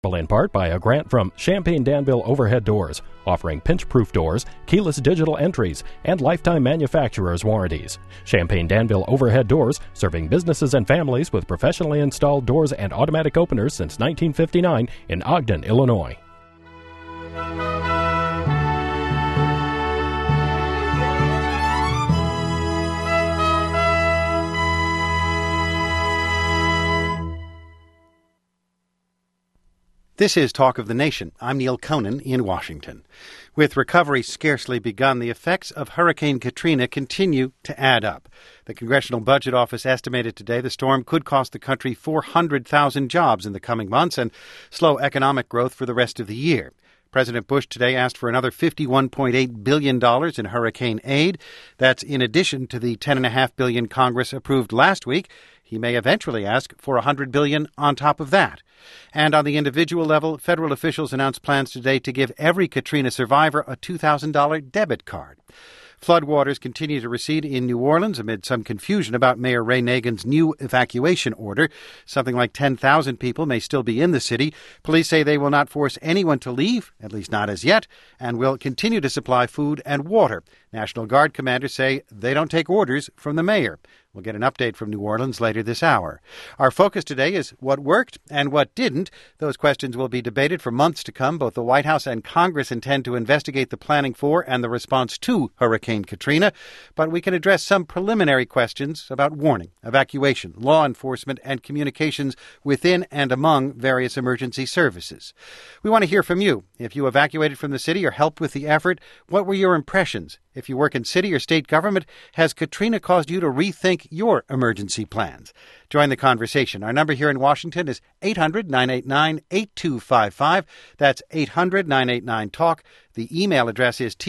In part by a grant from Champaign Danville Overhead Doors, offering pinch-proof doors, keyless digital entries, and lifetime manufacturer's warranties. Champaign Danville Overhead Doors, serving businesses and families with professionally installed doors and automatic openers since 1959 in Ogden, Illinois. This is Talk of the Nation. I'm Neil Conan in Washington. With recovery scarcely begun, the effects of Hurricane Katrina continue to add up. The Congressional Budget Office estimated today the storm could cost the country 400,000 jobs in the coming months and slow economic growth for the rest of the year. President Bush today asked for another $51.8 billion in hurricane aid. That's in addition to the $10.5 billion Congress approved last week. He may eventually ask for $100 billion on top of that. And on the individual level, federal officials announced plans today to give every Katrina survivor a $2,000 debit card. Floodwaters continue to recede in New Orleans amid some confusion about Mayor Ray Nagin's new evacuation order. Something like 10,000 people may still be in the city. Police say they will not force anyone to leave, at least not as yet, and will continue to supply food and water. National Guard commanders say they don't take orders from the mayor. We'll get an update from New Orleans later this hour. Our focus today is what worked and what didn't. Those questions will be debated for months to come. Both the White House and Congress intend to investigate the planning for and the response to Hurricane Katrina. But we can address some preliminary questions about warning, evacuation, law enforcement, and communications within and among various emergency services. We want to hear from you. If you evacuated from the city or helped with the effort, what were your impressions? If you work in city or state government, has Katrina caused you to rethink your emergency plans? Join the conversation. Our number here in Washington is 800-989-8255. That's 800-989-TALK. The email address is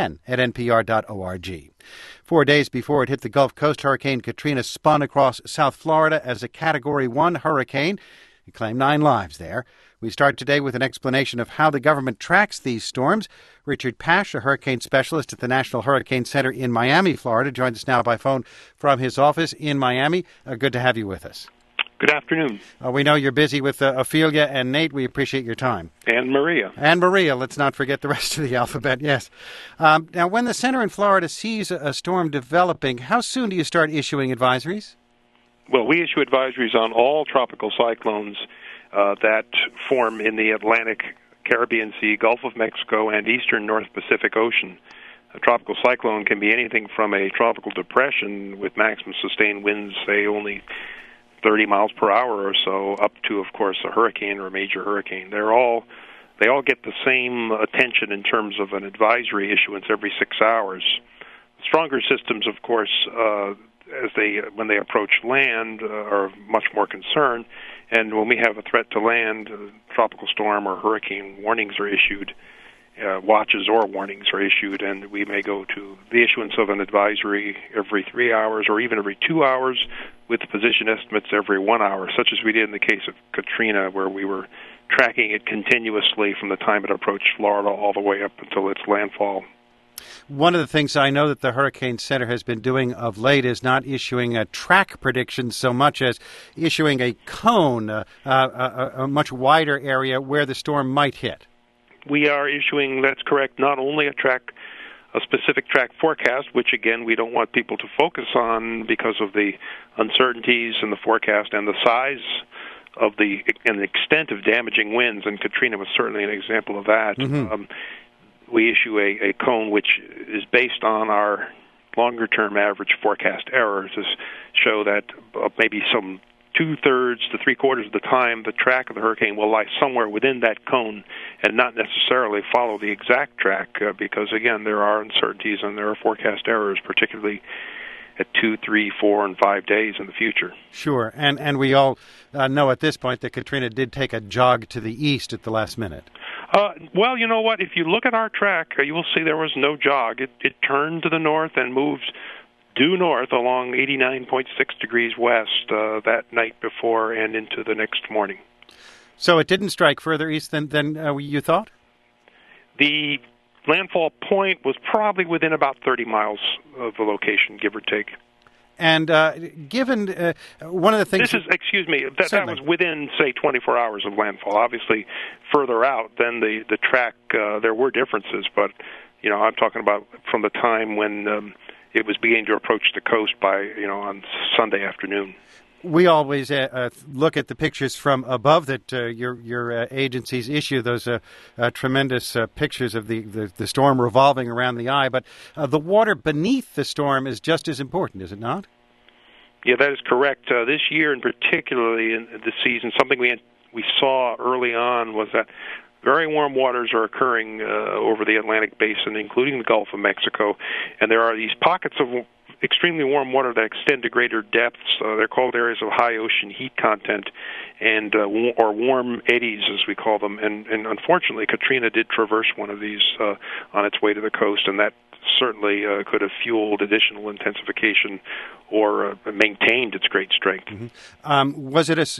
totn@npr.org. 4 days before it hit the Gulf Coast, Hurricane Katrina spun across South Florida as a Category 1 hurricane. It claimed 9 lives there. We start today with an explanation of how the government tracks these storms. Richard Pash, a hurricane specialist at the National Hurricane Center in Miami, Florida, joins us now by phone from his office in Miami. Good to have you with us. Good afternoon. We know you're busy with Ophelia and Nate. We appreciate your time. And Maria. And Maria. Let's not forget the rest of the alphabet, yes. Now, when the center in Florida sees a storm developing, how soon do you start issuing advisories? Well, we issue advisories on all tropical cyclones that form in the Atlantic, Caribbean Sea, Gulf of Mexico, and eastern North Pacific Ocean. A tropical cyclone can be anything from a tropical depression with maximum sustained winds, say only 30 miles per hour or so, up to, of course, a hurricane or a major hurricane. They all get the same attention in terms of an advisory issuance every 6 hours. Stronger systems, of course, when they approach land, are much more concerned. And when we have a threat to land, tropical storm or hurricane warnings are issued, watches or warnings are issued, and we may go to the issuance of an advisory every 3 hours or even every 2 hours, with position estimates every 1 hour, such as we did in the case of Katrina, where we were tracking it continuously from the time it approached Florida all the way up until its landfall. One of the things I know that the Hurricane Center has been doing of late is not issuing a track prediction so much as issuing a cone, a much wider area where the storm might hit. We are issuing, that's correct, not only a specific track forecast, which again we don't want people to focus on because of the uncertainties in the forecast and the size of and the extent of damaging winds, and Katrina was certainly an example of that. Mm-hmm. We issue a cone which is based on our longer-term average forecast error to show that maybe some 2/3 to 3/4 of the time the track of the hurricane will lie somewhere within that cone and not necessarily follow the exact track because, again, there are uncertainties and there are forecast errors, particularly at 2, 3, 4, and 5 days in the future. Sure, and we all know at this point that Katrina did take a jog to the east at the last minute. Well, you know what? If you look at our track, you will see there was no jog. It turned to the north and moved due north along 89.6 degrees west that night before and into the next morning. So it didn't strike further east than you thought? The landfall point was probably within about 30 miles of the location, give or take. And given one of the things... That was within, say, 24 hours of landfall. Obviously, further out than the track, there were differences, but, I'm talking about from the time when it was beginning to approach the coast by, on Sunday afternoon. We always look at the pictures from above that your agencies issue, those tremendous pictures of the storm revolving around the eye. But the water beneath the storm is just as important, is it not? Yeah, that is correct. This year, and particularly in this season, something we saw early on was that very warm waters are occurring over the Atlantic basin, including the Gulf of Mexico, and there are these pockets of extremely warm water that extend to greater depths. They're called areas of high ocean heat content, and or warm eddies, as we call them. And unfortunately, Katrina did traverse one of these on its way to the coast, and that certainly could have fueled additional intensification or maintained its great strength. Mm-hmm. Was it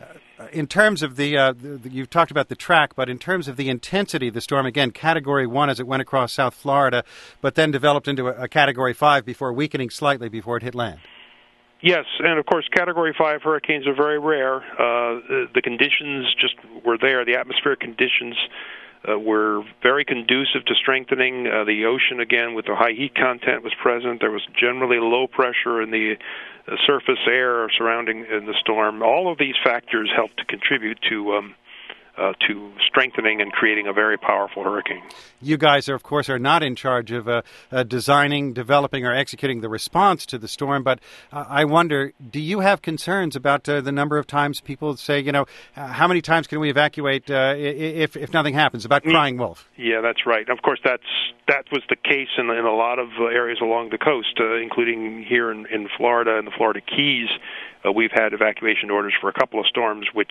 in terms of you've talked about the track, but in terms of the intensity of the storm, again, Category 1 as it went across South Florida, but then developed into a Category 5 before weakening slightly before it hit land? Yes, and of course, Category 5 hurricanes are very rare. The conditions just were there. The atmospheric conditions were very conducive to strengthening. The ocean, again, with the high heat content was present. There was generally low pressure in the surface air surrounding the storm. All of these factors helped to contribute to strengthening and creating a very powerful hurricane. You guys, of course, are not in charge of designing, developing, or executing the response to the storm, but I wonder, do you have concerns about the number of times people say, how many times can we evacuate if nothing happens, about crying wolf? Yeah, that's right. Of course, that was the case in a lot of areas along the coast, including here in Florida and the Florida Keys. We've had evacuation orders for a couple of storms, which...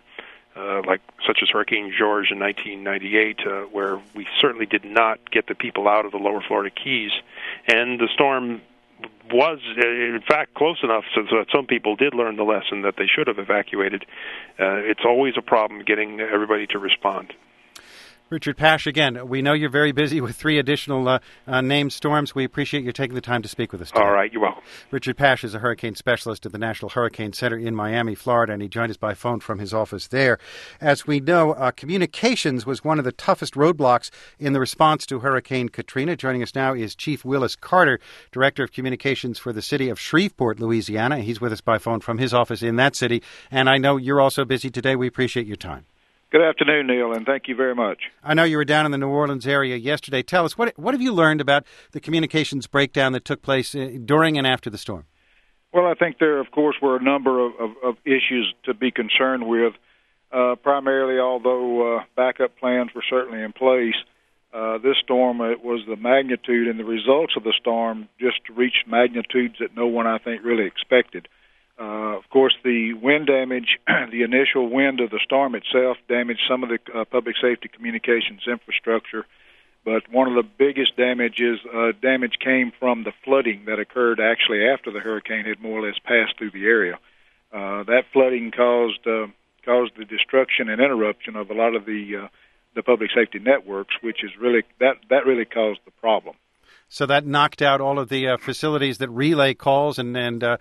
such as Hurricane George in 1998, where we certainly did not get the people out of the lower Florida Keys. And the storm was, in fact, close enough so that some people did learn the lesson that they should have evacuated. It's always a problem getting everybody to respond. Richard Pash, again, we know you're very busy with 3 additional named storms. We appreciate you taking the time to speak with us today. All right, you're welcome. Richard Pash is a hurricane specialist at the National Hurricane Center in Miami, Florida, and he joined us by phone from his office there. As we know, communications was one of the toughest roadblocks in the response to Hurricane Katrina. Joining us now is Chief Willis Carter, Director of Communications for the city of Shreveport, Louisiana. He's with us by phone from his office in that city, and I know you're also busy today. We appreciate your time. Good afternoon, Neil, and thank you very much. I know you were down in the New Orleans area yesterday. Tell us, what have you learned about the communications breakdown that took place during and after the storm? Well, I think there, of course, were a number of issues to be concerned with. Primarily, although backup plans were certainly in place, this storm, it was the magnitude and the results of the storm just reached magnitudes that no one, I think, really expected. Of course, the wind damage, the initial wind of the storm itself damaged some of the public safety communications infrastructure, but one of the biggest damage came from the flooding that occurred actually after the hurricane had more or less passed through the area. That flooding caused the destruction and interruption of a lot of the public safety networks, which is really that really caused the problem. So that knocked out all of the facilities that relay calls and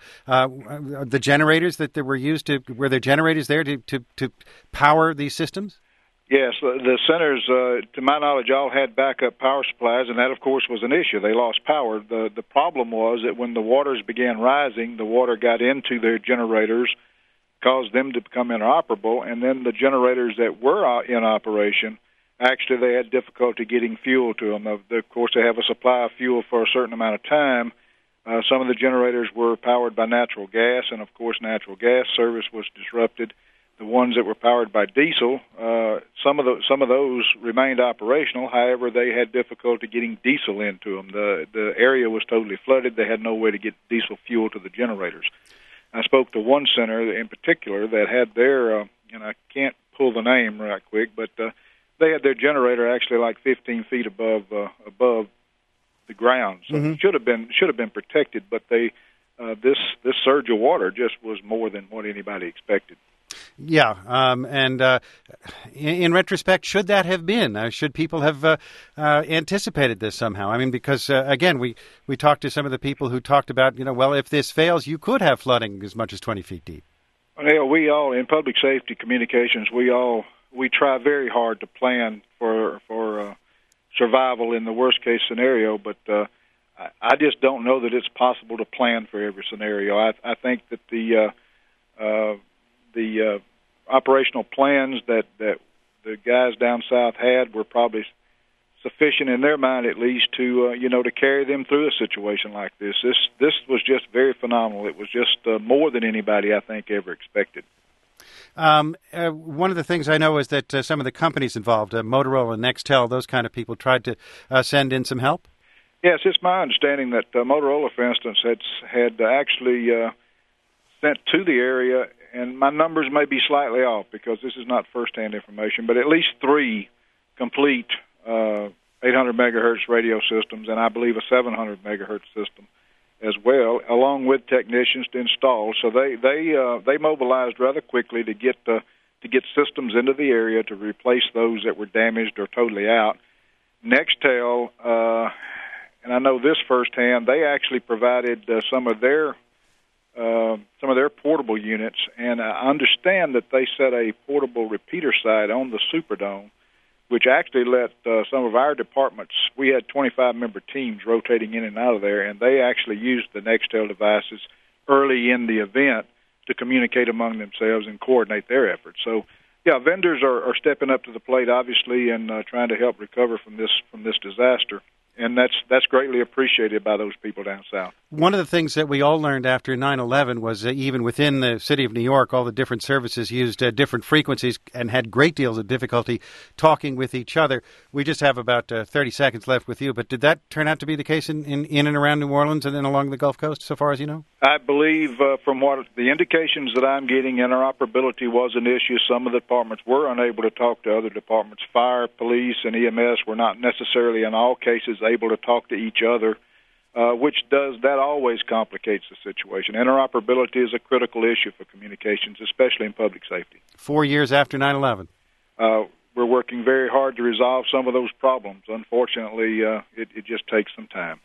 the generators that were used were there generators there to power these systems? Yes, the centers, to my knowledge, all had backup power supplies, and that, of course, was an issue. They lost power. The problem was that when the waters began rising, the water got into their generators, caused them to become inoperable, and then the generators that were in operation, actually, they had difficulty getting fuel to them. Of course, they have a supply of fuel for a certain amount of time. Some of the generators were powered by natural gas, and, of course, natural gas service was disrupted. The ones that were powered by diesel, some of those remained operational. However, they had difficulty getting diesel into them. The area was totally flooded. They had no way to get diesel fuel to the generators. I spoke to one center in particular that had their, and I can't pull the name right quick, but they had their generator actually like 15 feet above the ground, so it should have been protected. But this surge of water just was more than what anybody expected. In retrospect, should that have been? Should people have anticipated this somehow? I mean, because, again, we talked to some of the people who talked about, well, if this fails, you could have flooding as much as 20 feet deep. Well, we all, in public safety communications, we try very hard to plan for survival in the worst-case scenario, but I just don't know that it's possible to plan for every scenario. I think that the operational plans that the guys down south had were probably sufficient in their mind, at least, to to carry them through a situation like this. This was just very phenomenal. It was just more than anybody, I think, ever expected. One of the things I know is that some of the companies involved, Motorola and Nextel, those kind of people, tried to send in some help. Yes, it's my understanding that Motorola, for instance, had actually sent to the area, and my numbers may be slightly off because this is not first-hand information, but at least 3 complete 800 megahertz radio systems, and I believe a 700 megahertz system as well, along with technicians to install. So they mobilized rather quickly to get systems into the area to replace those that were damaged or totally out. Nextel, and I know this firsthand, they actually provided some of their portable units, and I understand that they set a portable repeater site on the Superdome, which actually let some of our departments, we had 25-member teams rotating in and out of there, and they actually used the Nextel devices early in the event to communicate among themselves and coordinate their efforts. So, yeah, vendors are stepping up to the plate, obviously, and trying to help recover from this disaster. And that's greatly appreciated by those people down south. One of the things that we all learned after 9/11 was even within the city of New York, all the different services used different frequencies and had great deals of difficulty talking with each other. We just have about 30 seconds left with you, but did that turn out to be the case in and around New Orleans and then along the Gulf Coast, so far as you know? I believe from what the indications that I'm getting, interoperability was an issue. Some of the departments were unable to talk to other departments. Fire, police, and EMS were not necessarily in all cases able to talk to each other, which always complicates the situation. Interoperability is a critical issue for communications, especially in public safety. 4 years after 9/11. We're working very hard to resolve some of those problems. Unfortunately, it just takes some time.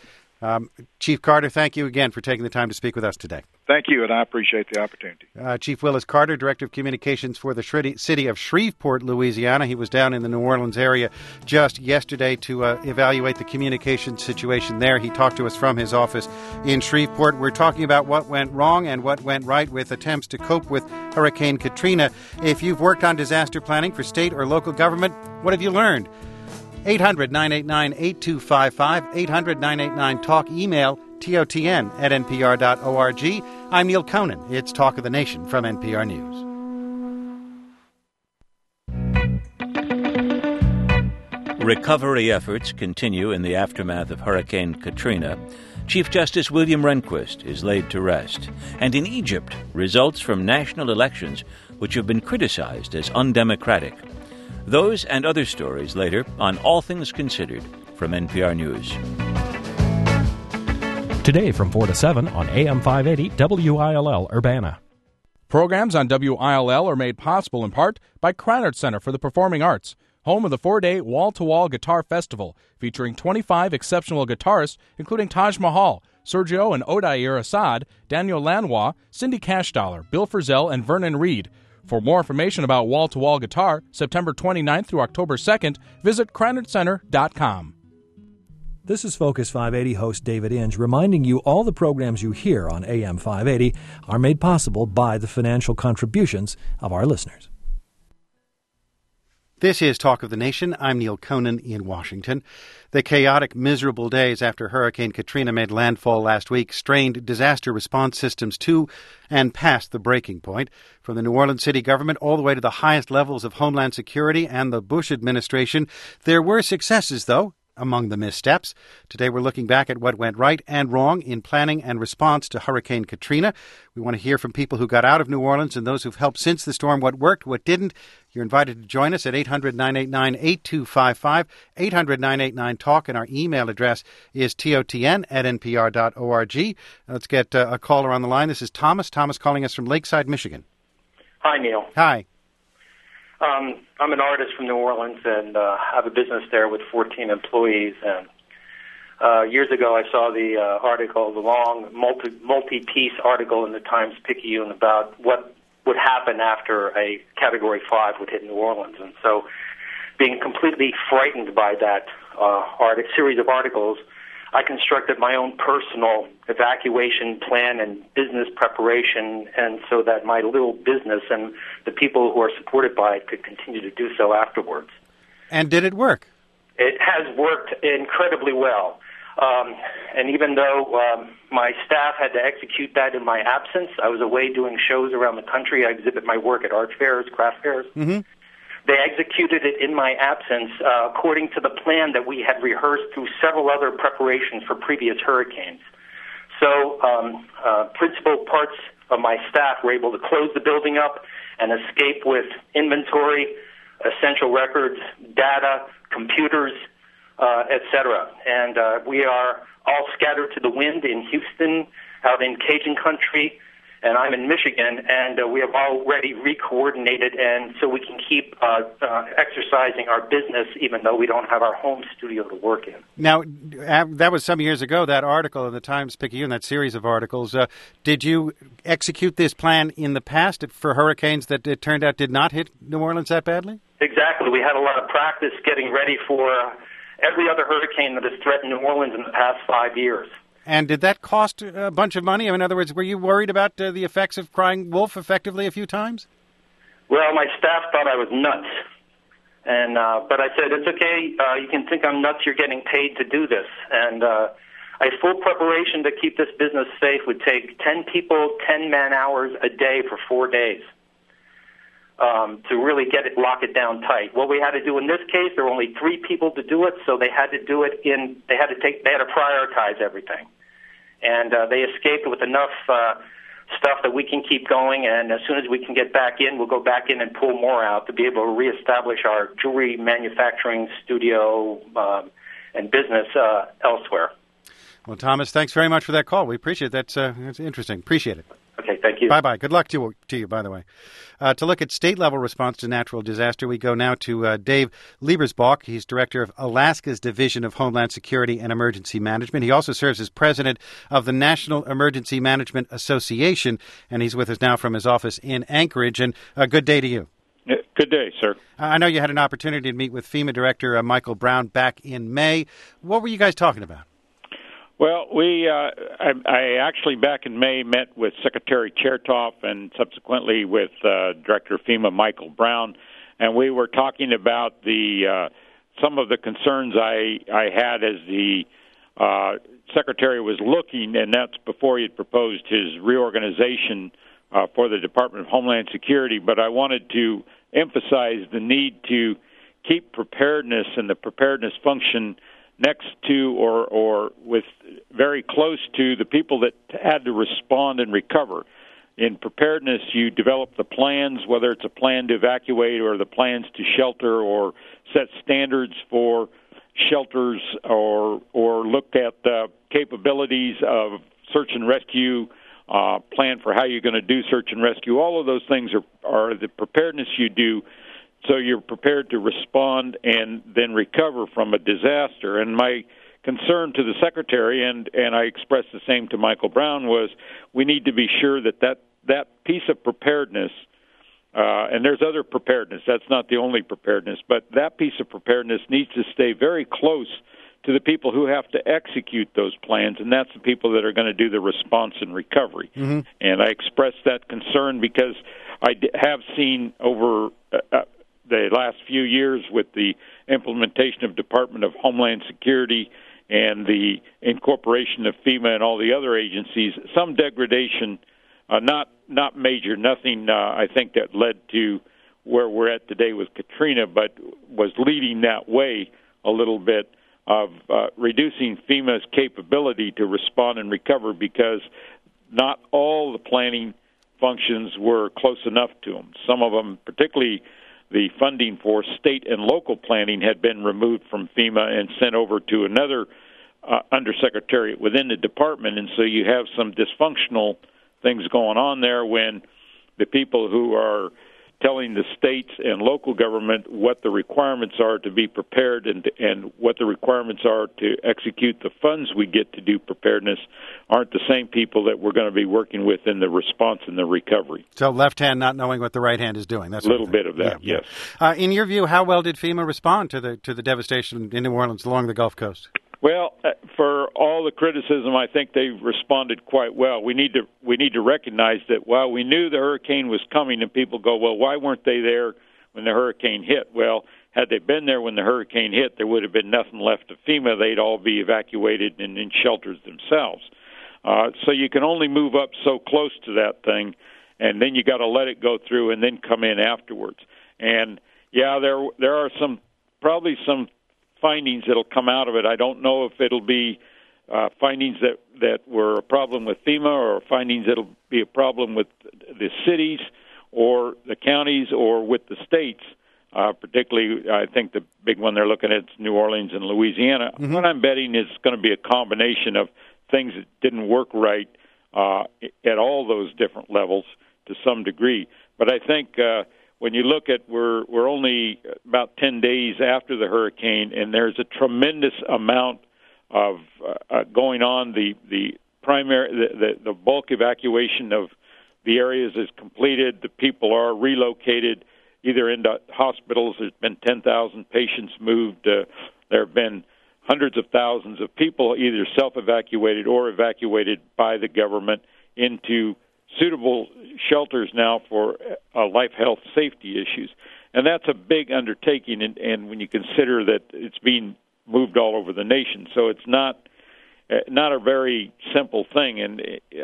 Chief Carter, thank you again for taking the time to speak with us today. Thank you, and I appreciate the opportunity. Chief Willis Carter, Director of Communications for the city of Shreveport, Louisiana. He was down in the New Orleans area just yesterday to evaluate the communication situation there. He talked to us from his office in Shreveport. We're talking about what went wrong and what went right with attempts to cope with Hurricane Katrina. If you've worked on disaster planning for state or local government, what have you learned? 800-989-8255, 800-989-TALK, email TOTN@NPR.org. I'm Neil Conan. It's Talk of the Nation from NPR News. Recovery efforts continue in the aftermath of Hurricane Katrina. Chief Justice William Rehnquist is laid to rest. And in Egypt, results from national elections which have been criticized as undemocratic. Those and other stories later on All Things Considered from NPR News. Today from 4 to 7 on AM 580 WILL Urbana. Programs on WILL are made possible in part by Krannert Center for the Performing Arts, home of the 4-day wall-to-wall guitar festival featuring 25 exceptional guitarists, including Taj Mahal, Sergio and Odair Assad, Daniel Lanois, Cindy Cashdollar, Bill Frisell, and Vernon Reed. For more information about wall-to-wall guitar, September 29th through October 2nd, visit KrannertCenter.com. This is Focus 580 host David Inge reminding you all the programs you hear on AM 580 are made possible by the financial contributions of our listeners. This is Talk of the Nation. I'm Neil Conan in Washington. The chaotic, miserable days after Hurricane Katrina made landfall last week strained disaster response systems to and past the breaking point. From the New Orleans city government all the way to the highest levels of Homeland Security and the Bush administration, there were successes, though, among the missteps. Today we're looking back at what went right and wrong in planning and response to Hurricane Katrina. We want to hear from people who got out of New Orleans and those who've helped since the storm, what worked, what didn't. You're invited to join us at 800-989-8255, 800-989-TALK, and our email address is TOTN@NPR.org. Let's get a caller on the line. This is Thomas. Thomas calling us from Lakeside, Michigan. Hi, Neil. Hi. I'm an artist from New Orleans, and have a business there with 14 employees. And years ago, I saw the article, the long multi-piece article in the Times-Picayune about what would happen after a Category 5 would hit New Orleans. And so, being completely frightened by that series of articles, I constructed my own personal evacuation plan and business preparation, and so that my little business and the people who are supported by it could continue to do so afterwards. And did it work? It has worked incredibly well. And even though my staff had to execute that in my absence, I was away doing shows around the country. I exhibit my work at art fairs, craft fairs. Mm-hmm. They executed it in my absence according to the plan that we had rehearsed through several other preparations for previous hurricanes. So principal parts of my staff were able to close the building up and escape with inventory, essential records, data, computers, etc. And we are all scattered to the wind in Houston, out in Cajun country, and I'm in Michigan, and we have already re-coordinated, and so we can keep exercising our business even though we don't have our home studio to work in. Now, that was some years ago, that article in the Times-Picayune, that series of articles. Did you execute this plan in the past for hurricanes that it turned out did not hit New Orleans that badly? Exactly. We had a lot of practice getting ready for every other hurricane that has threatened New Orleans in the past 5 years. And did that cost a bunch of money? In other words, were you worried about the effects of crying wolf effectively a few times? Well, my staff thought I was nuts. And but I said, it's okay. You can think I'm nuts. You're getting paid to do this. And a full preparation to keep this business safe would take 10 people, 10 man-hours a day for 4 days to really lock it down tight. What we had to do in this case, there were only 3 people to do it, so they had to do it they had to prioritize everything. And they escaped with enough stuff that we can keep going, and as soon as we can get back in, we'll go back in and pull more out to be able to reestablish our jewelry manufacturing studio and business elsewhere. Well, Thomas, thanks very much for that call. We appreciate it. That's interesting. Appreciate it. Okay, thank you. Bye-bye. Good luck to you, by the way. To look at state-level response to natural disaster, we go now to Dave Liebersbach. He's director of Alaska's Division of Homeland Security and Emergency Management. He also serves as president of the National Emergency Management Association, and he's with us now from his office in Anchorage. And good day to you. Good day, sir. I know you had an opportunity to meet with FEMA Director Michael Brown back in May. What were you guys talking about? Well, I actually back in May met with Secretary Chertoff and subsequently with Director of FEMA Michael Brown, and we were talking about some of the concerns I had as the Secretary was looking, and that's before he had proposed his reorganization for the Department of Homeland Security. But I wanted to emphasize the need to keep preparedness and the preparedness function next to or with very close to the people that had to respond and recover. In preparedness, you develop the plans, whether it's a plan to evacuate or the plans to shelter or set standards for shelters or look at the capabilities of search and rescue, plan for how you're going to do search and rescue. All of those things are the preparedness you do, so you're prepared to respond and then recover from a disaster. And my concern to the Secretary, and I expressed the same to Michael Brown, was we need to be sure that piece of preparedness, and there's other preparedness, that's not the only preparedness, but that piece of preparedness needs to stay very close to the people who have to execute those plans, and that's the people that are going to do the response and recovery. Mm-hmm. And I expressed that concern because I have seen over the last few years with the implementation of Department of Homeland Security and the incorporation of FEMA and all the other agencies, some degradation, not major, nothing I think that led to where we're at today with Katrina, but was leading that way a little bit of reducing FEMA's capability to respond and recover because not all the planning functions were close enough to them. Some of them, particularly the funding for state and local planning, had been removed from FEMA and sent over to another undersecretariat within the department, and so you have some dysfunctional things going on there when the people who are telling the states and local government what the requirements are to be prepared and what the requirements are to execute the funds we get to do preparedness aren't the same people that we're going to be working with in the response and the recovery. So left hand not knowing what the right hand is doing. That's a little bit of that, yes. In your view, how well did FEMA respond to the devastation in New Orleans along the Gulf Coast? Well, for all the criticism, I think they responded quite well. We need to recognize that while we knew the hurricane was coming, and people go, well, why weren't they there when the hurricane hit? Well, had they been there when the hurricane hit, there would have been nothing left of FEMA. They'd all be evacuated and in shelters themselves. So you can only move up so close to that thing, and then you got to let it go through and then come in afterwards. And yeah, there are probably some findings that'll come out of it. I don't know if it'll be findings that were a problem with FEMA or findings that'll be a problem with the cities or the counties or with the states. Particularly, I think the big one they're looking at is New Orleans and Louisiana. Mm-hmm. What I'm betting is going to be a combination of things that didn't work right at all those different levels to some degree. But I think when you look at we're only about 10 days after the hurricane, and there's a tremendous amount of going on. The bulk evacuation of the areas is completed. The people are relocated either into hospitals. There's been 10,000 patients moved. There have been hundreds of thousands of people either self-evacuated or evacuated by the government into suitable shelters now for life, health, safety issues. And that's a big undertaking, and when you consider that it's being moved all over the nation. So it's not a very simple thing, and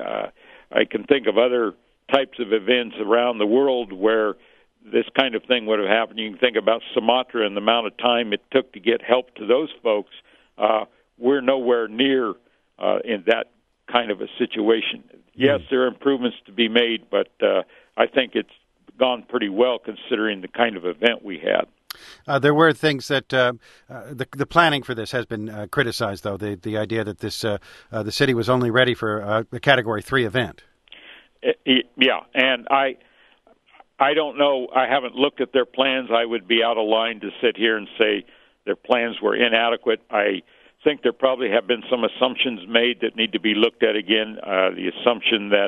I can think of other types of events around the world where this kind of thing would have happened. You can think about Sumatra and the amount of time it took to get help to those folks. We're nowhere near in that kind of a situation. Yes, there are improvements to be made, but I think it's gone pretty well considering the kind of event we had. There were things that the planning for this has been criticized, though. The idea that the city was only ready for a Category 3 event. Yeah, and I don't know. I haven't looked at their plans. I would be out of line to sit here and say their plans were inadequate. I think there probably have been some assumptions made that need to be looked at again. The assumption that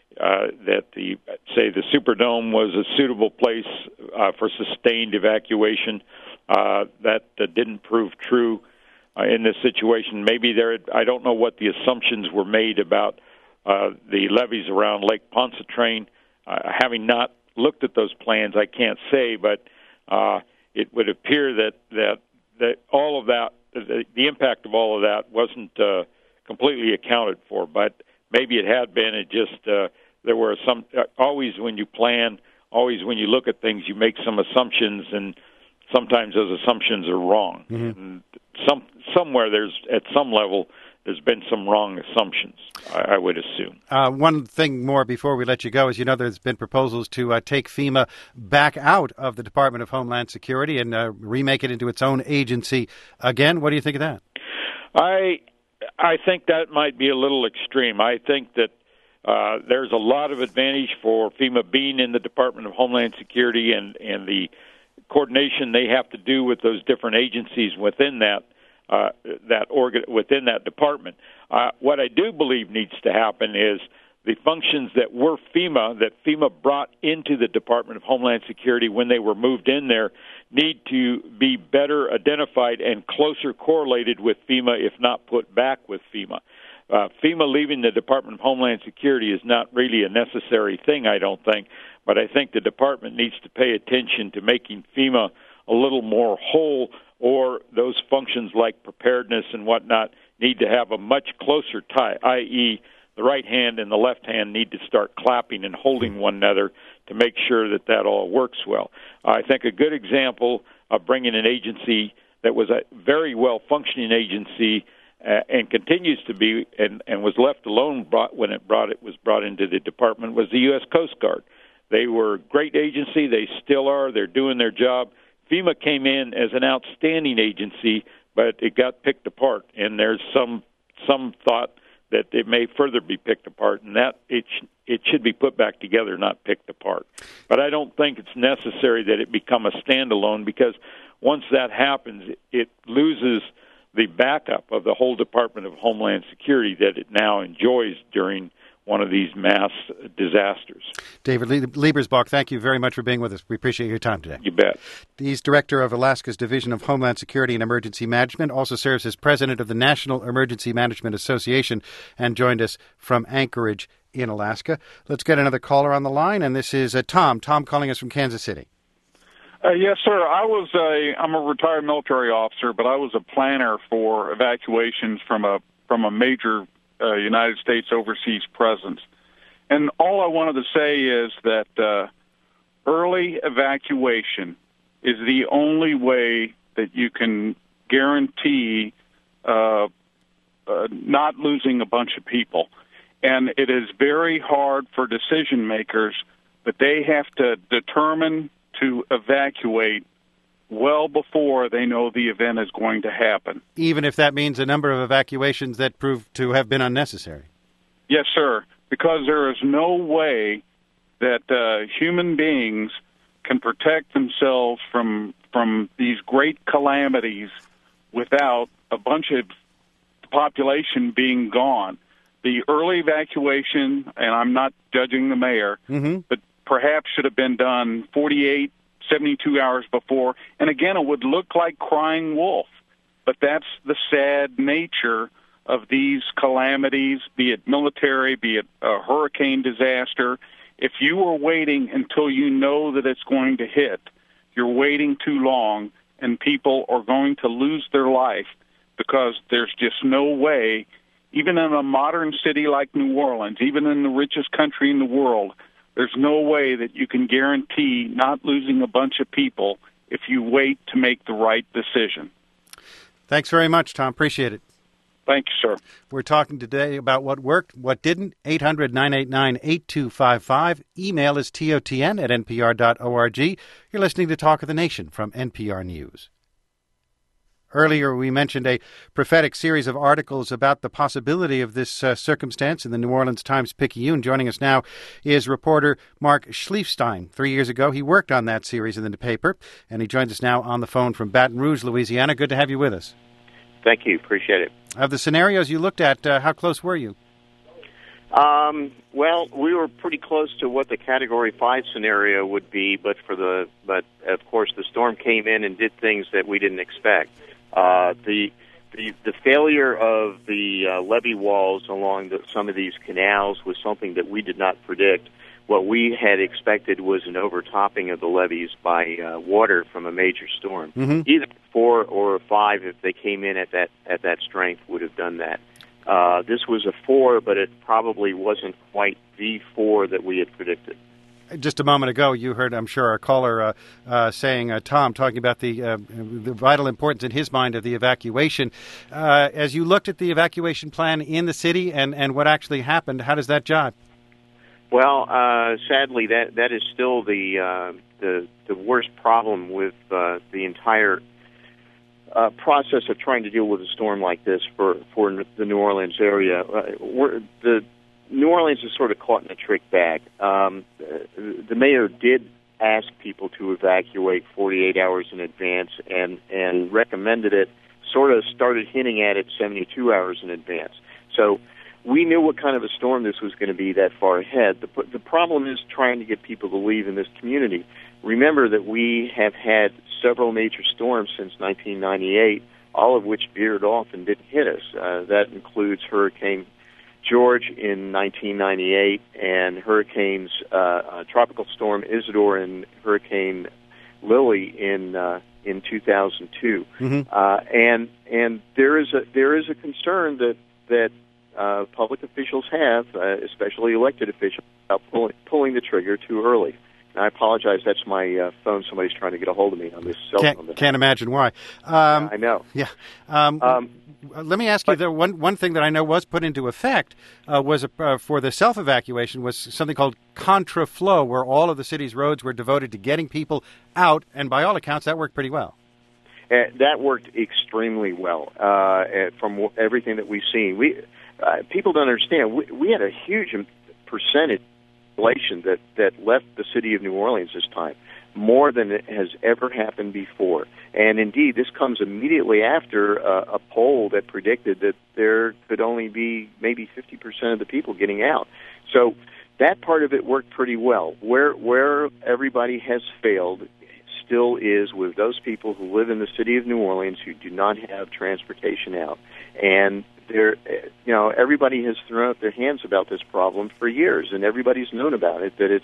the Superdome was a suitable place for sustained evacuation, that didn't prove true in this situation. Maybe I don't know what the assumptions were made about the levees around Lake Pontchartrain. Having not looked at those plans, I can't say, but it would appear that all of that, the impact of all of that wasn't completely accounted for, but maybe it had been. It just there were some. Always when you plan, always when you look at things, you make some assumptions, and sometimes those assumptions are wrong. Mm-hmm. And somewhere at some level there's been some wrong assumptions, I would assume. One thing more before we let you go is, there's been proposals to take FEMA back out of the Department of Homeland Security and remake it into its own agency again. What do you think of that? I think that might be a little extreme. I think that there's a lot of advantage for FEMA being in the Department of Homeland Security and the coordination they have to do with those different agencies within that within that department. What I do believe needs to happen is the functions that FEMA brought into the Department of Homeland Security when they were moved in there need to be better identified and closer correlated with FEMA, if not put back with FEMA. FEMA leaving the Department of Homeland Security is not really a necessary thing, I don't think, but I think the department needs to pay attention to making FEMA a little more whole, or those functions like preparedness and whatnot need to have a much closer tie, i.e., the right hand and the left hand need to start clapping and holding one another to make sure that all works well. I think a good example of bringing an agency that was a very well-functioning agency and continues to be and was left alone when it was brought into the department was the U.S. Coast Guard. They were a great agency. They still are. They're doing their job. FEMA came in as an outstanding agency, but it got picked apart, and there's some thought that it may further be picked apart, and that it it should be put back together, not picked apart. But I don't think it's necessary that it become a standalone, because once that happens, it loses the backup of the whole Department of Homeland Security that it now enjoys during one of these mass disasters. David Liebersbach, thank you very much for being with us. We appreciate your time today. You bet. He's director of Alaska's Division of Homeland Security and Emergency Management, also serves as president of the National Emergency Management Association, and joined us from Anchorage in Alaska. Let's get another caller on the line, and this is Tom. Tom calling us from Kansas City. Yes, sir. I'm a retired military officer, but I was a planner for evacuations from a major United States overseas presence. And all I wanted to say is that early evacuation is the only way that you can guarantee not losing a bunch of people. And it is very hard for decision makers, but they have to determine to evacuate well before they know the event is going to happen. Even if that means a number of evacuations that prove to have been unnecessary. Yes, sir, because there is no way that human beings can protect themselves from these great calamities without a bunch of population being gone. The early evacuation, and I'm not judging the mayor, but perhaps should have been done 48, 72 hours before. And again, it would look like crying wolf. But that's the sad nature of these calamities, be it military, be it a hurricane disaster. If you are waiting until you know that it's going to hit, you're waiting too long, and people are going to lose their life, because there's just no way, even in a modern city like New Orleans, even in the richest country in the world, there's no way that you can guarantee not losing a bunch of people if you wait to make the right decision. Thanks very much, Tom. Appreciate it. Thank you, sir. We're talking today about what worked, what didn't. 800-989-8255. Email is totn@npr.org. You're listening to Talk of the Nation from NPR News. Earlier, we mentioned a prophetic series of articles about the possibility of this circumstance in the New Orleans Times-Picayune. Joining us now is reporter Mark Schliefstein. 3 years ago, he worked on that series in the paper, and he joins us now on the phone from Baton Rouge, Louisiana. Good to have you with us. Thank you. Appreciate it. Of the scenarios you looked at, how close were you? Well, we were pretty close to what the Category 5 scenario would be, but of course the storm came in and did things that we didn't expect. The failure of the levee walls along some of these canals was something that we did not predict. What we had expected was an overtopping of the levees by water from a major storm. Either 4 or 5, if they came in at that strength, would have done that. This was a 4, but it probably wasn't quite the 4 that we had predicted. Just a moment ago, you heard, I'm sure, our caller saying, Tom, talking about the vital importance in his mind of the evacuation. As you looked at the evacuation plan in the city and what actually happened, how does that jibe? Well, sadly, that is still the worst problem with the entire process of trying to deal with a storm like this for the New Orleans area. The New Orleans is sort of caught in a trick bag. The mayor did ask people to evacuate 48 hours in advance and recommended it, sort of started hinting at it 72 hours in advance. So we knew what kind of a storm this was going to be that far ahead. The problem is trying to get people to leave in this community. Remember that we have had several major storms since 1998, all of which veered off and didn't hit us. That includes Hurricane George in 1998 and hurricanes, Tropical Storm Isidore and Hurricane Lily in 2002. And there is a concern that public officials have, especially elected officials, about pulling the trigger too early. And I apologize. That's my phone. Somebody's trying to get a hold of me on this cell phone. Can't imagine why. I know. Yeah. Let me ask you, one thing that I know was put into effect was for the self-evacuation was something called contraflow, where all of the city's roads were devoted to getting people out, and by all accounts, that worked pretty well. That worked extremely well from everything that we've seen. People don't understand. We had a huge percentage population that left the city of New Orleans this time, more than it has ever happened before. And indeed, this comes immediately after a poll that predicted that there could only be maybe 50% of the people getting out. So that part of it worked pretty well. Where everybody has failed still is with those people who live in the city of New Orleans who do not have transportation out. And everybody has thrown up their hands about this problem for years, and everybody's known about it, that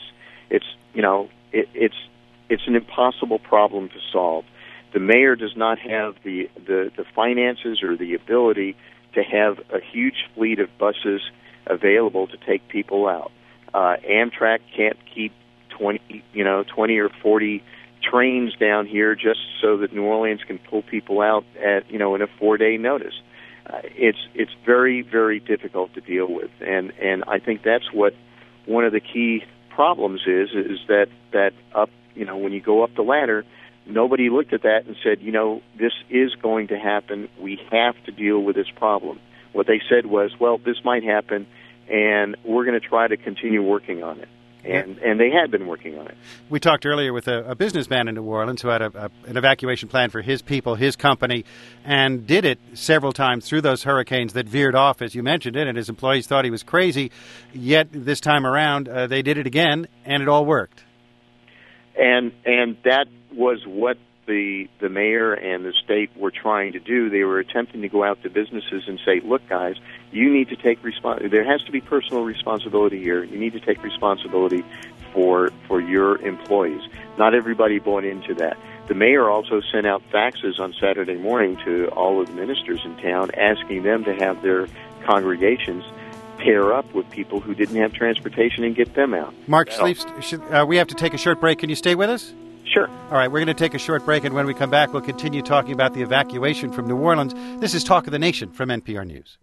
it's an impossible problem to solve. The mayor does not have the finances or the ability to have a huge fleet of buses available to take people out. Amtrak can't keep 20 or 40 trains down here just so that New Orleans can pull people out in a 4-day notice. It's very, very difficult to deal with, and I think that's what one of the key problems is that up, when you go up the ladder, nobody looked at that and said, this is going to happen. We have to deal with this problem. What they said was, well, this might happen, and we're going to try to continue working on it. And they had been working on it. We talked earlier with a businessman in New Orleans who had an evacuation plan for his people, his company, and did it several times through those hurricanes that veered off, as you mentioned it, and his employees thought he was crazy. Yet this time around, they did it again, and it all worked. And that was what the mayor and the state were trying to do. They were attempting to go out to businesses and say, look, guys, you need to take there has to be personal responsibility here. You need to take responsibility for your employees. Not everybody bought into that. The mayor also sent out faxes on Saturday morning to all of the ministers in town asking them to have their congregations pair up with people who didn't have transportation and get them out. Mark Schlief, we have to take a short break. Can you stay with us? Sure. All right, we're going to take a short break, and when we come back, we'll continue talking about the evacuation from New Orleans. This is Talk of the Nation from NPR News.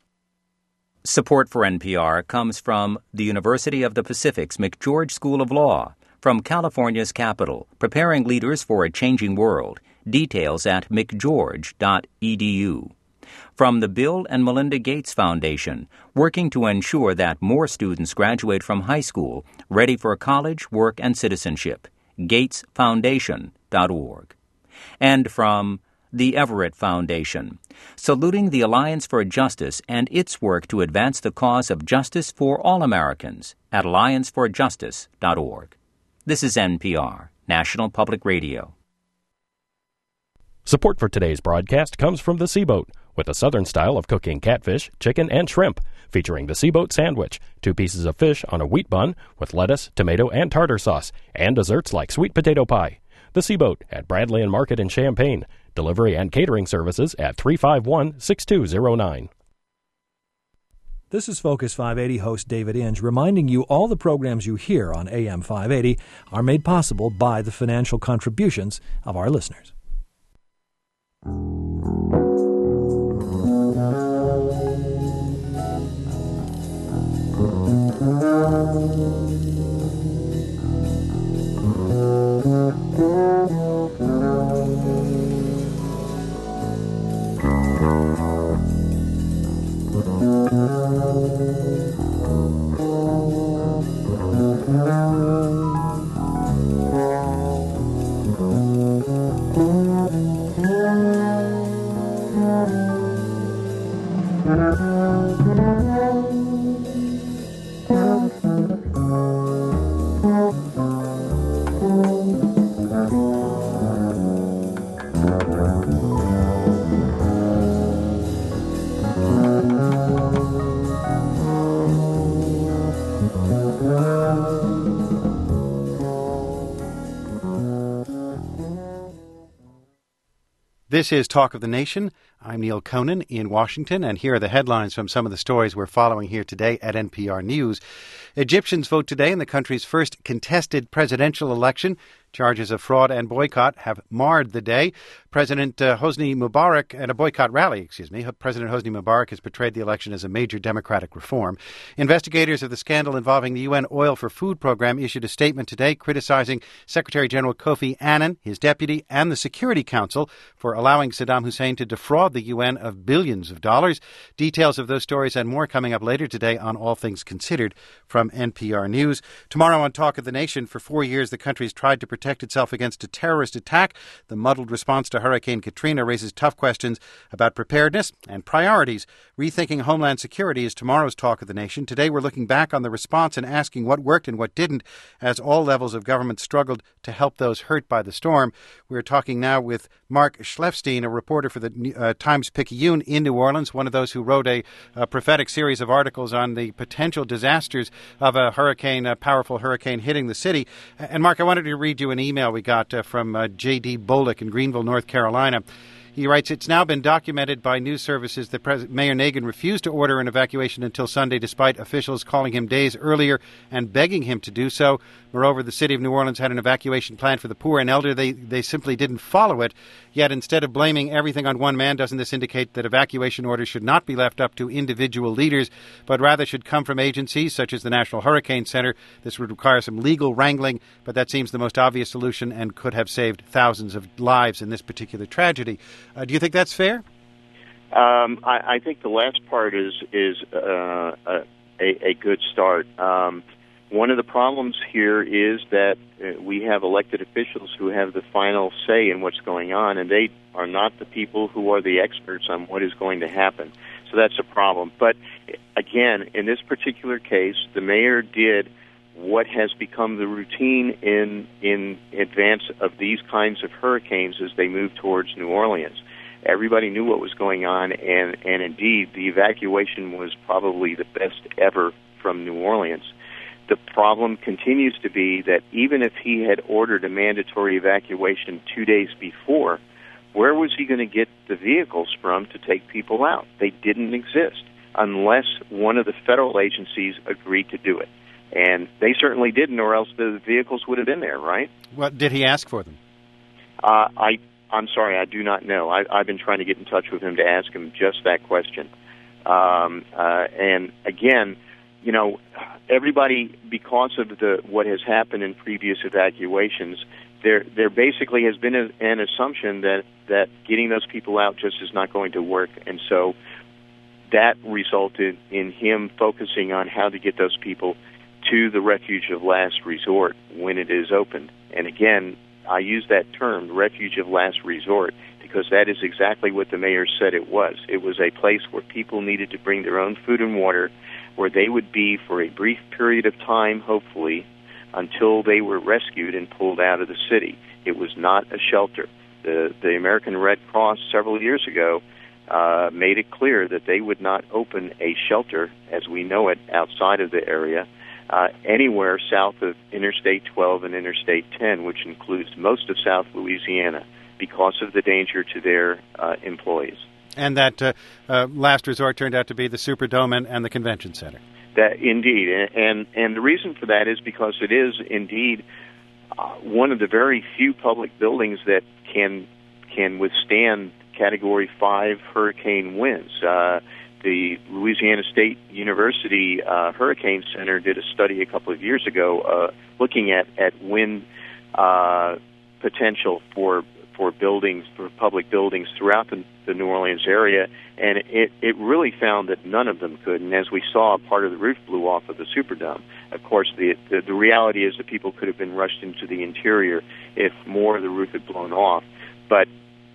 Support for NPR comes from the University of the Pacific's McGeorge School of Law, from California's capital, preparing leaders for a changing world. Details at mcgeorge.edu. From the Bill and Melinda Gates Foundation, working to ensure that more students graduate from high school ready for college, work, and citizenship. GatesFoundation.org. And from the Everett Foundation, saluting the Alliance for Justice and its work to advance the cause of justice for all Americans at allianceforjustice.org. This is NPR, National Public Radio. Support for today's broadcast comes from the Seaboat, with a southern style of cooking catfish, chicken, and shrimp, featuring the Seaboat sandwich, 2 pieces of fish on a wheat bun with lettuce, tomato, and tartar sauce, and desserts like sweet potato pie. The Seaboat at Bradley and Market in Champaign. Delivery and catering services at 351-6209. This is Focus 580 host David Inge reminding you all the programs you hear on AM 580 are made possible by the financial contributions of our listeners. This is Talk of the Nation. I'm Neil Conan in Washington, and here are the headlines from some of the stories we're following here today at NPR News. Egyptians vote today in the country's first contested presidential election Charges of fraud and boycott have marred the day. President Hosni Mubarak, at a boycott rally, President Hosni Mubarak has portrayed the election as a major democratic reform. Investigators of the scandal involving the UN Oil for Food program issued a statement today criticizing Secretary General Kofi Annan, his deputy, and the Security Council for allowing Saddam Hussein to defraud the UN of billions of dollars. Details of those stories and more coming up later today on All Things Considered from NPR News. Tomorrow on Talk of the Nation, for 4 years the country's tried to protect itself against a terrorist attack. The muddled response to Hurricane Katrina raises tough questions about preparedness and priorities. Rethinking Homeland Security is tomorrow's Talk of the Nation. Today we're looking back on the response and asking what worked and what didn't as all levels of government struggled to help those hurt by the storm. We're talking now with Mark Schleifstein, a reporter for the Times-Picayune in New Orleans, one of those who wrote a prophetic series of articles on the potential disasters of a powerful hurricane hitting the city. And Mark, I wanted to read you an email we got from J.D. Bolick in Greenville, North Carolina. He writes, "It's now been documented by news services that Mayor Nagin refused to order an evacuation until Sunday, despite officials calling him days earlier and begging him to do so. Moreover, the city of New Orleans had an evacuation plan for the poor and elderly. They simply didn't follow it. Yet instead of blaming everything on one man, doesn't this indicate that evacuation orders should not be left up to individual leaders, but rather should come from agencies such as the National Hurricane Center? This would require some legal wrangling, but that seems the most obvious solution and could have saved thousands of lives in this particular tragedy." Do you think that's fair? I think the last part is a good start. One of the problems here is that we have elected officials who have the final say in what's going on, and they are not the people who are the experts on what is going to happen. So that's a problem. But again, in this particular case, the mayor did what has become the routine in advance of these kinds of hurricanes as they move towards New Orleans. Everybody knew what was going on, and indeed, the evacuation was probably the best ever from New Orleans. The problem continues to be that even if he had ordered a mandatory evacuation 2 days before, where was he going to get the vehicles from to take people out? They didn't exist unless one of the federal agencies agreed to do it. And they certainly didn't, or else the vehicles would have been there, right? What did he ask for them? I'm sorry, I do not know. I've been trying to get in touch with him to ask him just that question. And again, you know, everybody, because of what has happened in previous evacuations, there basically has been an assumption that getting those people out just is not going to work. And so that resulted in him focusing on how to get those people to the refuge of last resort when it is opened. And again, I use that term, refuge of last resort, because that is exactly what the mayor said it was. It was a place where people needed to bring their own food and water, where they would be for a brief period of time, hopefully, until they were rescued and pulled out of the city. It was not a shelter. The American Red Cross several years ago made it clear that they would not open a shelter as we know it outside of the area anywhere south of Interstate 12 and Interstate 10, which includes most of South Louisiana, because of the danger to their employees. And that last resort turned out to be the Superdome and the Convention Center. That indeed, and the reason for that is because it is indeed one of the very few public buildings that can withstand Category 5 hurricane winds. The Louisiana State University Hurricane Center did a study a couple of years ago looking at wind potential for buildings, for public buildings throughout the New Orleans area, and it really found that none of them could. And as we saw, part of the roof blew off of the Superdome. Of course, the reality is that people could have been rushed into the interior if more of the roof had blown off. But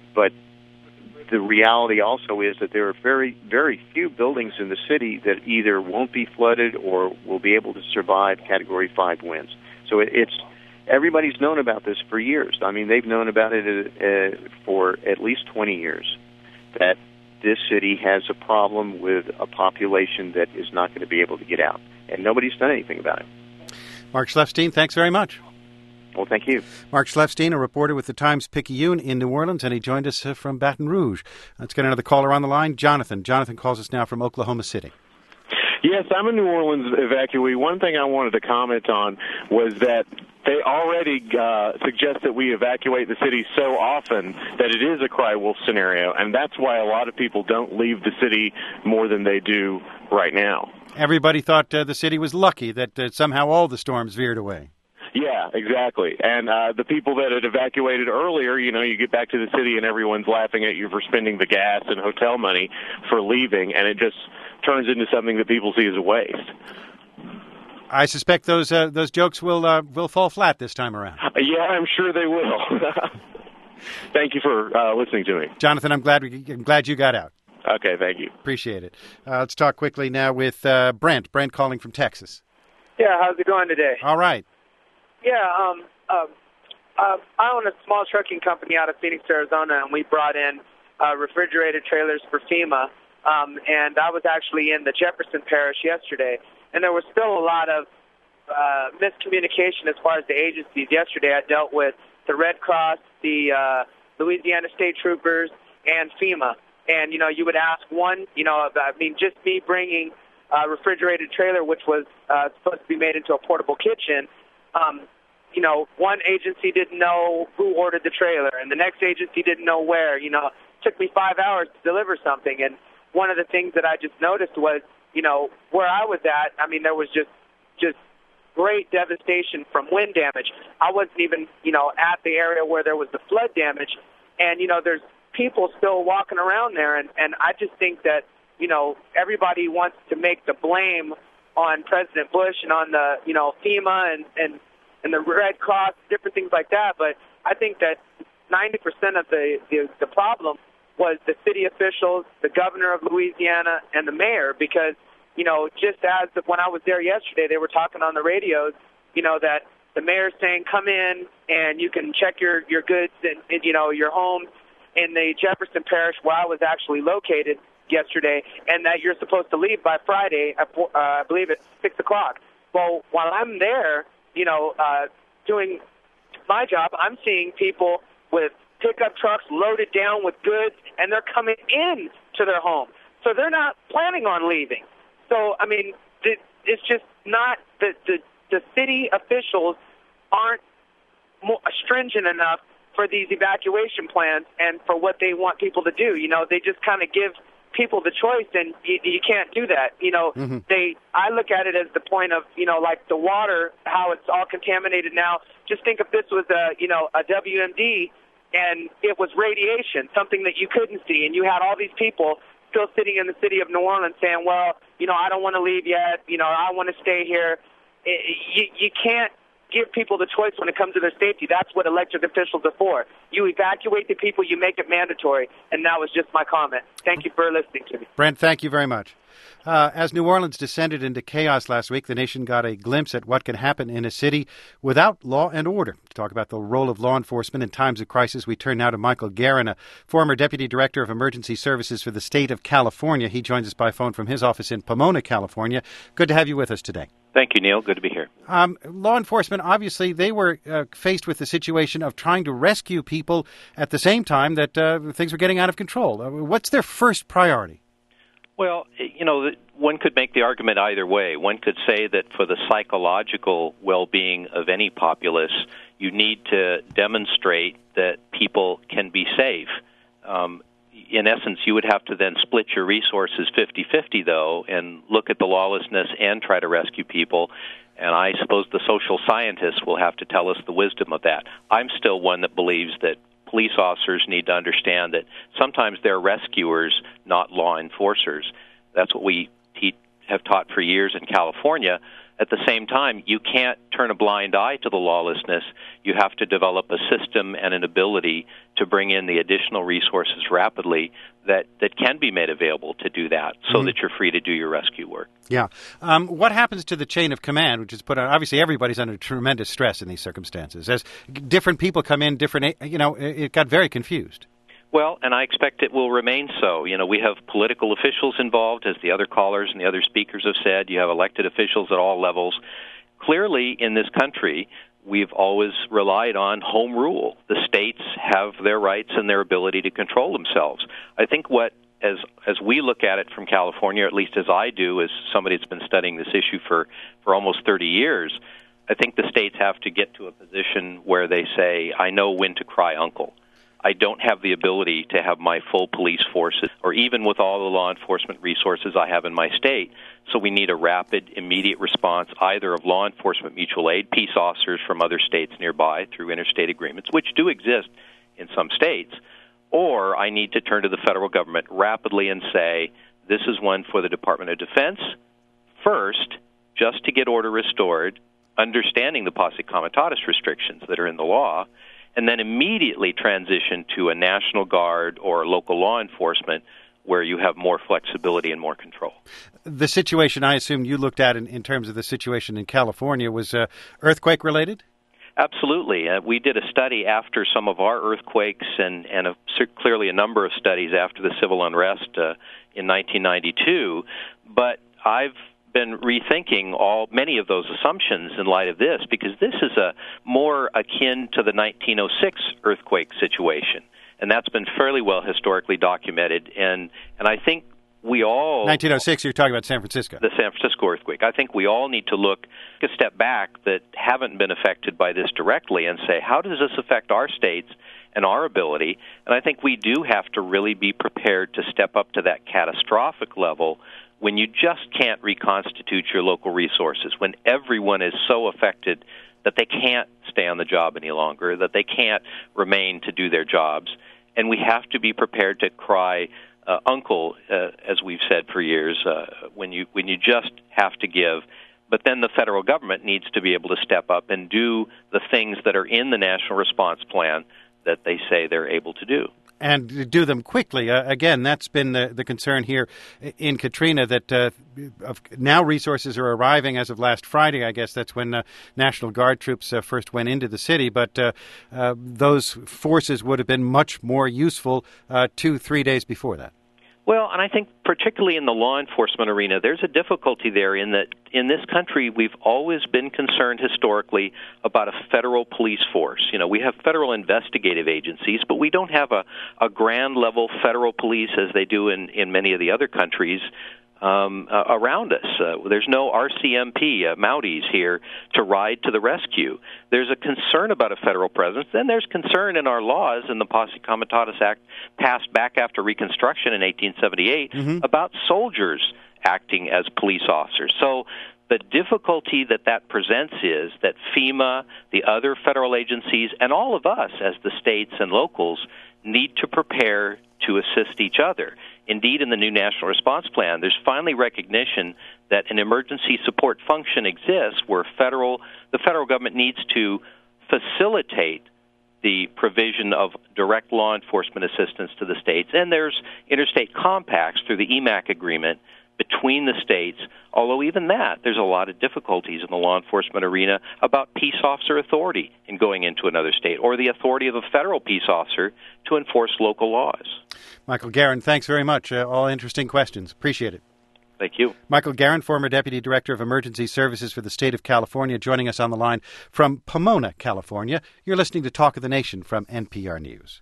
the reality also is that there are very, very few buildings in the city that either won't be flooded or will be able to survive Category 5 winds. So everybody's known about this for years. I mean, they've known about it for at least 20 years, that this city has a problem with a population that is not going to be able to get out. And nobody's done anything about it. Mark Schleifstein, thanks very much. Well, thank you. Mark Schleifstein, a reporter with the Times-Picayune in New Orleans, and he joined us from Baton Rouge. Let's get another caller on the line. Jonathan. Jonathan calls us now from Oklahoma City. Yes, I'm a New Orleans evacuee. One thing I wanted to comment on was that they already suggest that we evacuate the city so often that it is a cry wolf scenario, and that's why a lot of people don't leave the city more than they do right now. Everybody thought the city was lucky that somehow all the storms veered away. Yeah, exactly. And the people that had evacuated earlier, you get back to the city and everyone's laughing at you for spending the gas and hotel money for leaving, and it just turns into something that people see as a waste. I suspect those jokes will fall flat this time around. Yeah, I'm sure they will. Thank you for listening to me, Jonathan. I'm glad you got out. Okay, thank you. Appreciate it. Let's talk quickly now with Brent. Brent calling from Texas. Yeah, how's it going today? All right. Yeah, I own a small trucking company out of Phoenix, Arizona, and we brought in refrigerated trailers for FEMA. And I was actually in the Jefferson Parish yesterday, and there was still a lot of miscommunication as far as the agencies. Yesterday I dealt with the Red Cross, the Louisiana State Troopers, and FEMA. And, you would ask one, just me bringing a refrigerated trailer, which was supposed to be made into a portable kitchen, one agency didn't know who ordered the trailer, and the next agency didn't know where. It took me 5 hours to deliver something, and one of the things that I just noticed was, where I was at, there was just great devastation from wind damage. I wasn't even, at the area where there was the flood damage, and, there's people still walking around there, and I just think that, everybody wants to make the blame on President Bush and on the, FEMA and the Red Cross, different things like that, but I think that 90% of the problem was the city officials, the governor of Louisiana, and the mayor, because, just as when I was there yesterday, they were talking on the radios, that the mayor's saying, come in and you can check your goods and your home in the Jefferson Parish where I was actually located yesterday, and that you're supposed to leave by Friday, I believe it's 6 o'clock. Well, while I'm there, doing my job, I'm seeing people with pickup trucks loaded down with goods, and they're coming in to their home. So they're not planning on leaving. So, it's just not the city officials aren't stringent enough for these evacuation plans and for what they want people to do. They just kind of give people the choice, and you can't do that. I look at it as the point of, like the water, how it's all contaminated now. Just think if this was a WMD and it was radiation, something that you couldn't see, and you had all these people still sitting in the city of New Orleans saying, well, I don't want to leave yet, I want to stay here. You can't give people the choice when it comes to their safety. That's what elected officials are for. You evacuate the people, you make it mandatory, and that was just my comment. Thank you for listening to me. Brent, thank you very much. As New Orleans descended into chaos last week, the nation got a glimpse at what can happen in a city without law and order. To talk about the role of law enforcement in times of crisis, we turn now to Michael Guerin, a former Deputy Director of Emergency Services for the state of California. He joins us by phone from his office in Pomona, California. Good to have you with us today. Thank you, Neil. Good to be here. Law enforcement, obviously, they were faced with the situation of trying to rescue people at the same time that things were getting out of control. What's their first priority? Well, one could make the argument either way. One could say that for the psychological well-being of any populace, you need to demonstrate that people can be safe. In essence, you would have to then split your resources 50-50, though, and look at the lawlessness and try to rescue people. And I suppose the social scientists will have to tell us the wisdom of that. I'm still one that believes that police officers need to understand that sometimes they're rescuers, not law enforcers. That's what we have taught for years in California. At the same time, you can't turn a blind eye to the lawlessness. You have to develop a system and an ability to bring in the additional resources rapidly that can be made available to do that so that you're free to do your rescue work. Yeah. What happens to the chain of command, which is put on? Obviously, everybody's under tremendous stress in these circumstances. As different people come in, it got very confused. Well, and I expect it will remain so. We have political officials involved, as the other callers and the other speakers have said. You have elected officials at all levels. Clearly, in this country, we've always relied on home rule. The states have their rights and their ability to control themselves. I think as we look at it from California, or at least as I do, as somebody that's been studying this issue for almost 30 years, I think the states have to get to a position where they say, I know when to cry uncle. I don't have the ability to have my full police forces, or even with all the law enforcement resources I have in my state. So we need a rapid, immediate response, either of law enforcement mutual aid, peace officers from other states nearby through interstate agreements, which do exist in some states, or I need to turn to the federal government rapidly and say, this is one for the Department of Defense first, just to get order restored, understanding the posse comitatus restrictions that are in the law, and then immediately transition to a National Guard or local law enforcement where you have more flexibility and more control. The situation I assume you looked at in terms of the situation in California was earthquake-related? Absolutely. We did a study after some of our earthquakes and clearly a number of studies after the civil unrest in 1992, but I've been rethinking many of those assumptions in light of this, because this is more akin to the 1906 earthquake situation, and that's been fairly well historically documented. And I think we all 1906. You're talking about San Francisco, the San Francisco earthquake. I think we all need to look a step back that haven't been affected by this directly and say, how does this affect our states and our ability? And I think we do have to really be prepared to step up to that catastrophic level when you just can't reconstitute your local resources, when everyone is so affected that they can't stay on the job any longer, that they can't remain to do their jobs. And we have to be prepared to cry uncle, as we've said for years, when you just have to give. But then the federal government needs to be able to step up and do the things that are in the National Response Plan that they say they're able to do. And do them quickly. Again, that's been the concern here in Katrina, that now resources are arriving as of last Friday. I guess that's when National Guard troops first went into the city. But those forces would have been much more useful 2-3 days before that. Well, and I think particularly in the law enforcement arena, there's a difficulty there in that in this country we've always been concerned historically about a federal police force. You know, we have federal investigative agencies, but we don't have a grand level federal police as they do in many of the other countries around us. There's no RCMP, Mounties here to ride to the rescue. There's a concern about a federal presence. Then there's concern in our laws in the Posse Comitatus Act passed back after Reconstruction in 1878 about soldiers acting as police officers. So the difficulty that presents is that FEMA, the other federal agencies, and all of us as the states and locals need to prepare to assist each other. Indeed, in the new National Response Plan, there's finally recognition that an emergency support function exists where the federal government needs to facilitate the provision of direct law enforcement assistance to the states. And there's interstate compacts through the EMAC agreement between the states, although even that, there's a lot of difficulties in the law enforcement arena about peace officer authority in going into another state, or the authority of a federal peace officer to enforce local laws. Michael Guerin, thanks very much. All interesting questions. Appreciate it. Thank you. Michael Guerin, former Deputy Director of Emergency Services for the state of California, joining us on the line from Pomona, California. You're listening to Talk of the Nation from NPR News.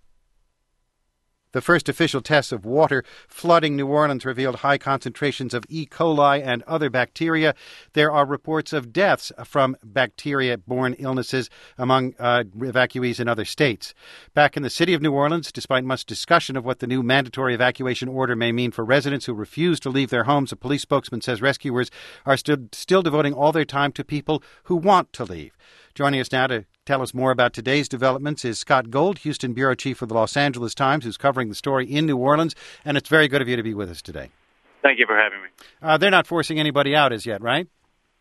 The first official tests of water flooding New Orleans revealed high concentrations of E. coli and other bacteria. There are reports of deaths from bacteria-borne illnesses among evacuees in other states. Back in the city of New Orleans, despite much discussion of what the new mandatory evacuation order may mean for residents who refuse to leave their homes, a police spokesman says rescuers are still devoting all their time to people who want to leave. Joining us now to tell us more about today's developments is Scott Gold, Houston Bureau Chief for the Los Angeles Times, who's covering the story in New Orleans. And it's very good of you to be with us today. Thank you for having me. They're not forcing anybody out as yet, right?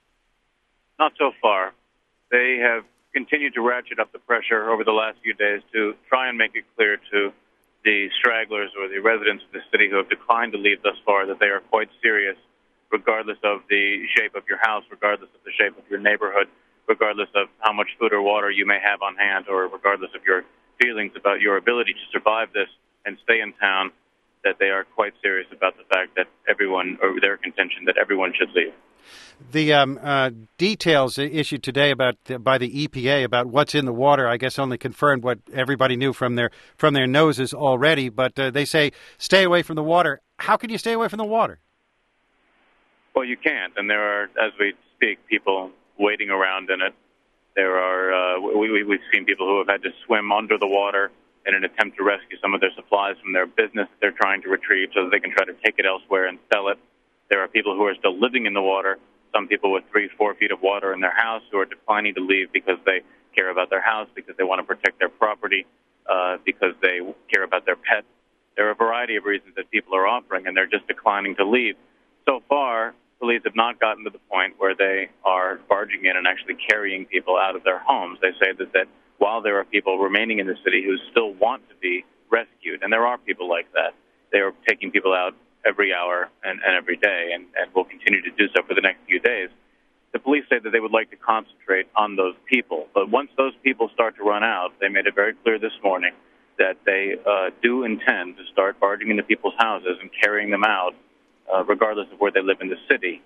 Not so far. They have continued to ratchet up the pressure over the last few days to try and make it clear to the stragglers or the residents of the city who have declined to leave thus far that they are quite serious, regardless of the shape of your house, regardless of the shape of your neighborhood, regardless of how much food or water you may have on hand, or regardless of your feelings about your ability to survive this and stay in town, that they are quite serious about the fact that everyone, or their contention that everyone should leave. The details issued today by the EPA about what's in the water, I guess, only confirmed what everybody knew from their noses already. But they say stay away from the water. How can you stay away from the water? Well, you can't, and there are, as we speak, people waiting around in it, There are we've seen people who have had to swim under the water in an attempt to rescue some of their supplies from their business that they're trying to retrieve so that they can try to take it elsewhere and sell it. There are people who are still living in the water, some people with 3-4 feet of water in their house who are declining to leave because they care about their house, because they want to protect their property, because they care about their pets. There are a variety of reasons that people are offering, and they're just declining to leave. So far, police have not gotten to the point where they are barging in and actually carrying people out of their homes. They say that while there are people remaining in the city who still want to be rescued, and there are people like that, they are taking people out every hour and every day, and will continue to do so for the next few days. The police say that they would like to concentrate on those people. But once those people start to run out, they made it very clear this morning that they do intend to start barging into people's houses and carrying them out, regardless of where they live in the city.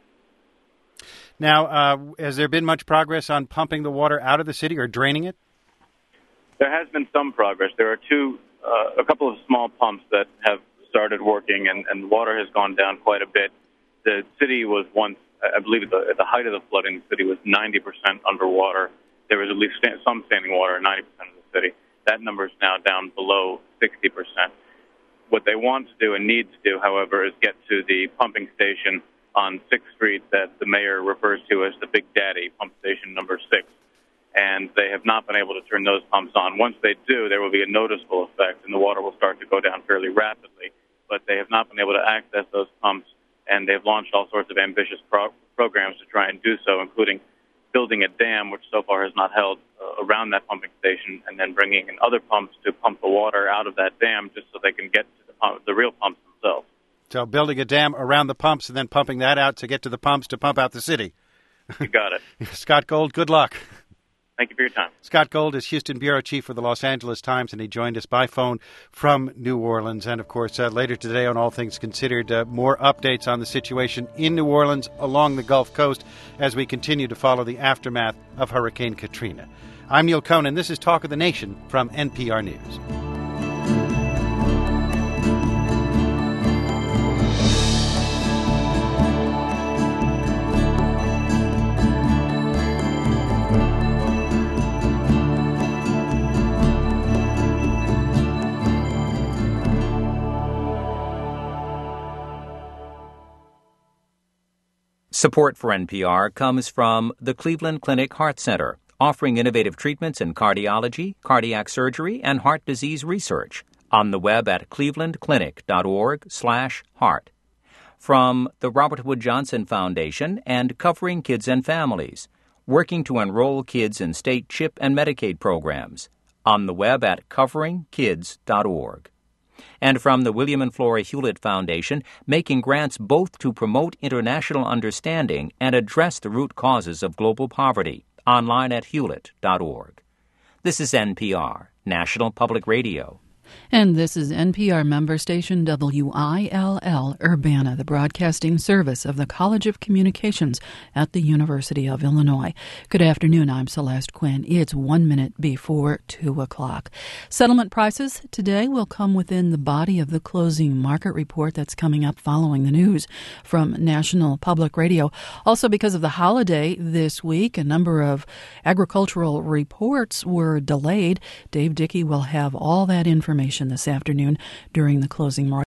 Now, has there been much progress on pumping the water out of the city or draining it? There has been some progress. There are a couple of small pumps that have started working, and the water has gone down quite a bit. The city was once, I believe at the height of the flooding, the city was 90% underwater. There was at least some standing water in 90% of the city. That number is now down below 60%. What they want to do and need to do, however, is get to the pumping station on 6th Street that the mayor refers to as the Big Daddy, pump station number 6. And they have not been able to turn those pumps on. Once they do, there will be a noticeable effect, and the water will start to go down fairly rapidly. But they have not been able to access those pumps, and they've launched all sorts of ambitious programs to try and do so, including building a dam, which so far has not held, around that pumping station, and then bringing in other pumps to pump the water out of that dam just so they can get to the real pumps themselves. So building a dam around the pumps and then pumping that out to get to the pumps to pump out the city. You got it. Scott Gold, good luck. Thank you for your time. Scott Gold is Houston Bureau Chief for the Los Angeles Times, and he joined us by phone from New Orleans. And, of course, later today on All Things Considered, more updates on the situation in New Orleans along the Gulf Coast as we continue to follow the aftermath of Hurricane Katrina. I'm Neil Conan. This is Talk of the Nation from NPR News. Support for NPR comes from the Cleveland Clinic Heart Center, offering innovative treatments in cardiology, cardiac surgery, and heart disease research. On the web at clevelandclinic.org/heart. From the Robert Wood Johnson Foundation and Covering Kids and Families, working to enroll kids in state CHIP and Medicaid programs. On the web at coveringkids.org. And from the William and Flora Hewlett Foundation, making grants both to promote international understanding and address the root causes of global poverty. Online at hewlett.org. This is NPR, National Public Radio. And this is NPR member station WILL Urbana, the broadcasting service of the College of Communications at the University of Illinois. Good afternoon, I'm Celeste Quinn. It's 1 minute before 2 o'clock. Settlement prices today will come within the body of the closing market report that's coming up following the news from National Public Radio. Also, because of the holiday this week, a number of agricultural reports were delayed. Dave Dickey will have all that information this afternoon during the closing market.